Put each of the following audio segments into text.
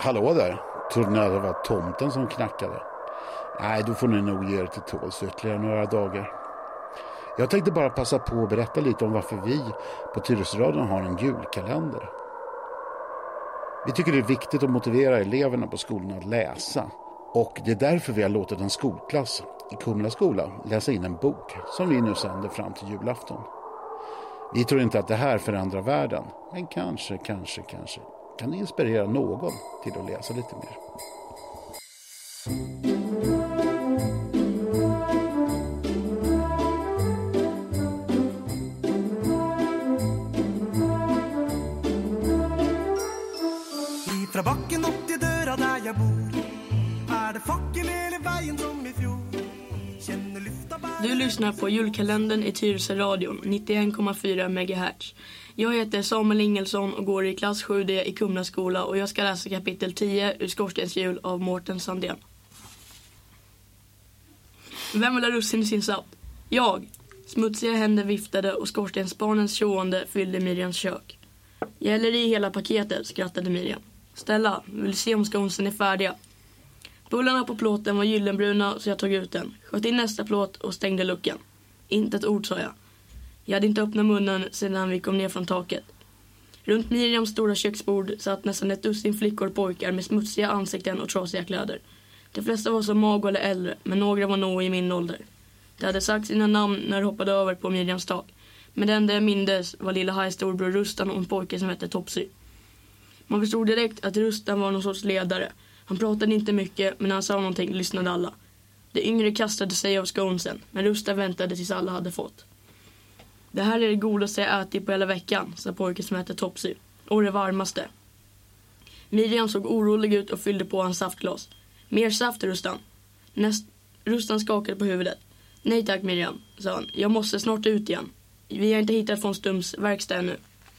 Hallå där, trodde ni att det var tomten som knackade? Nej, då får ni nog ge er till tåls ytterligare några dagar. Jag tänkte bara passa på att berätta lite om varför vi på Tyresöradion har en julkalender. Vi tycker det är viktigt att motivera eleverna på skolorna att läsa. Och det är därför vi har låtit en skolklass i Kumla skola läsa in en bok som vi nu sänder fram till julafton. Vi tror inte att det här förändrar världen, men kanske kan det inspirera någon till att läsa lite mer. Ifrån backen upp till dörra där jag bor är det facken hela vägen som i fjol. Du lyssnar på julkalendern i Tyresöradion 91,4 MHz. Jag heter Samuel Ingelsson och går i klass 7D i Kumla skola och jag ska läsa kapitel 10 ur Skorstens jul av Mårten Sandén. Vem vill ha russin i sin saft? Jag! Smutsiga händer viftade och skorstensbarnens tjoende fyllde Miriams kök. Jag häller i hela paketet, skrattade Miriam. Stella, vill se om skonsen är färdiga. Bullarna på plåten var gyllenbruna så jag tog ut den. Sköt in nästa plåt och stängde luckan. Inte ett ord, sa jag. Jag hade inte öppnat munnen sedan vi kom ner från taket. Runt Miriams stora köksbord satt nästan ett dussin flickor och pojkar med smutsiga ansikten och trasiga kläder. De flesta var så mago eller äldre, men några var nog i min ålder. De hade sagt sina namn när de hoppade över på Miriams tak. Men den där jag mindes var lilla Hajs storbror Rustan och en pojke som hette Topsy. Man förstod direkt att Rustan var någon sorts ledare. Han pratade inte mycket, men när han sa någonting lyssnade alla. De yngre kastade sig av skonsen, men Rustan väntade tills alla hade fått. Det här är det godaste jag ätit på hela veckan, sa pojken som hette Topsy. Och det varmaste. Miriam såg orolig ut och fyllde på hans saftglas. Mer saft, Rustan. Rustan skakade på huvudet. Nej tack, Miriam, sa han. Jag måste snart ut igen. Vi har inte hittat från Stums verkstad ännu.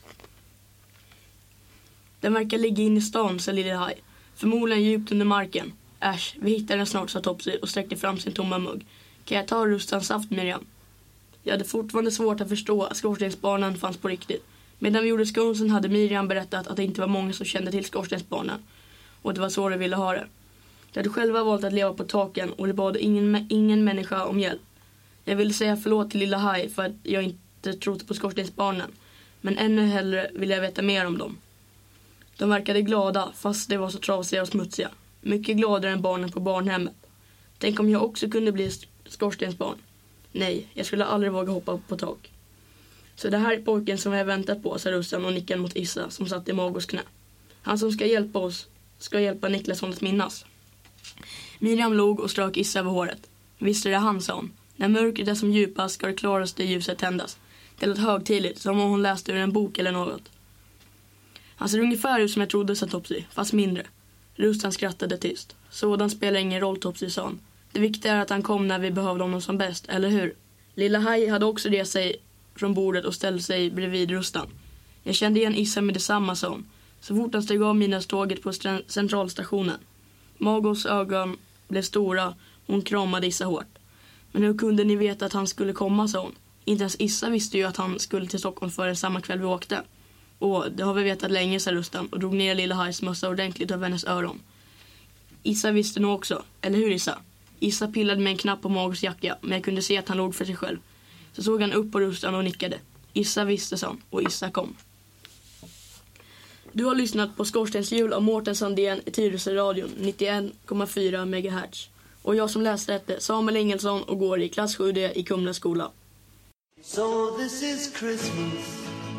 Den verkar ligga in i stan, sa lilla Haj. Förmodligen djupt under marken. Äsch, vi hittar den snart, sa Topsy och sträckte fram sin tomma mugg. Kan jag ta Rustans saft, Miriam? Jag hade fortfarande svårt att förstå att skorstensbarnen fanns på riktigt. Medan vi gjorde skonsen hade Miriam berättat att det inte var många som kände till skorstensbarnen. Och det var så de ville ha det. De hade själva valt att leva på taken och det bad ingen människa om hjälp. Jag ville säga förlåt till lilla Haj för att jag inte trodde på skorstensbarnen. Men ännu hellre ville jag veta mer om dem. De verkade glada fast de var så trasiga och smutsiga. Mycket gladare än barnen på barnhemmet. Tänk om jag också kunde bli skorstensbarn. Nej, jag skulle aldrig våga hoppa på tak. Så det här är pojken som jag väntat på, sa Russan och nickade mot Issa som satt i Magos knä. Han som ska hjälpa oss ska hjälpa Niklasson att minnas. Miriam log och strök Issa över håret. Visst är det han, sa hon. När mörkret är som djupast ska det klaraste ljuset tändas. Det lät högtidligt, som om hon läste ur en bok eller något. Han ser ungefär ut som jag trodde, sa Topsy, fast mindre. Rustan skrattade tyst. Sådan spelar ingen roll, Topsy, sa han. Det viktiga är att han kom när vi behövde honom som bäst, eller hur? Lilla Haj hade också rest sig från bordet och ställde sig bredvid Rustan. Jag kände igen Issa med detsamma, sa hon. Så fort han steg av midnadståget på centralstationen. Magos ögon blev stora. Hon kramade Issa hårt. Men hur kunde ni veta att han skulle komma, sa hon. Inte ens Issa visste ju att han skulle till Stockholm för samma kväll vi åkte. Och det har vi vetat länge, sa Rustan och drog ner lilla Hajs mössa ordentligt över hennes öron. Issa visste nog också, eller hur Issa? Issa pillade med en knapp på Magos jacka, men jag kunde se att han låg för sig själv. Så såg han upp på Rustan och nickade. Issa visste, sa han, och Issa kom. Du har lyssnat på Skorstens jul av Mårten Sandén i Tyresöradion 91,4 MHz. Och jag som läste heter Samuel Ingelsson och går i klass 7D i Kumla skola. So this is Christmas.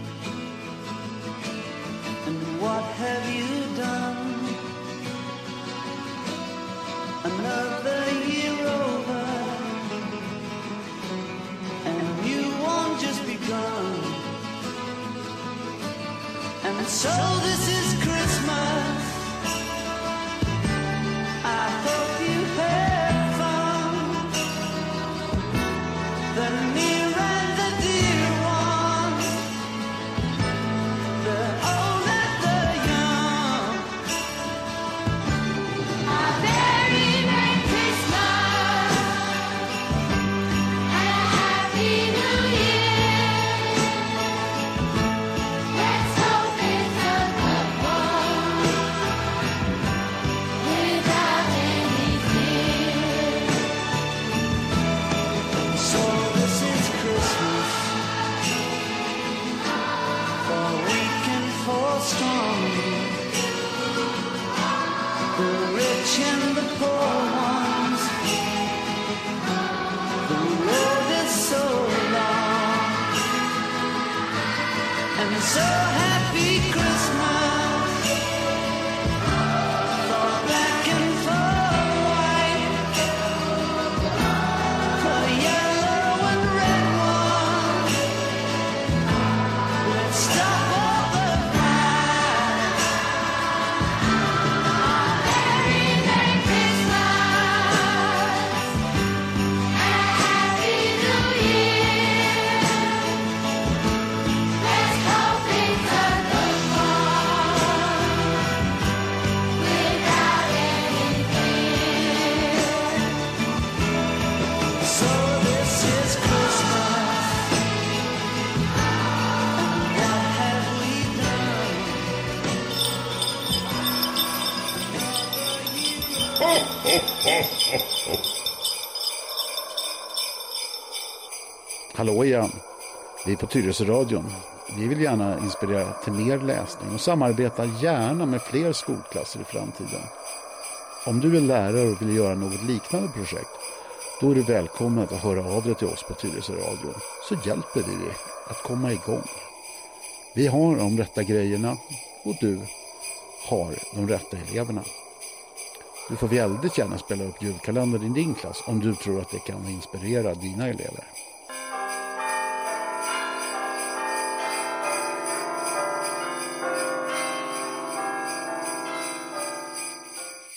And what have you done? Another year over, and you won't just begun. And so this is Christmas. I hope you had fun. The near and the dear ones, the old and the young. A very Merry Christmas and a Happy New Year. Let's hope it's a Hallå igen. Vi är på Tyresöradion. Vi vill gärna inspirera till mer läsning och samarbeta gärna med fler skolklasser i framtiden. Om du är lärare och vill göra något liknande projekt, då är du välkommen att höra av dig till oss på Tyresöradion, så hjälper vi dig att komma igång. Vi har de rätta grejerna och du har de rätta eleverna. Du får väldigt gärna spela upp julkalendern i din klass om du tror att det kan inspirera dina elever.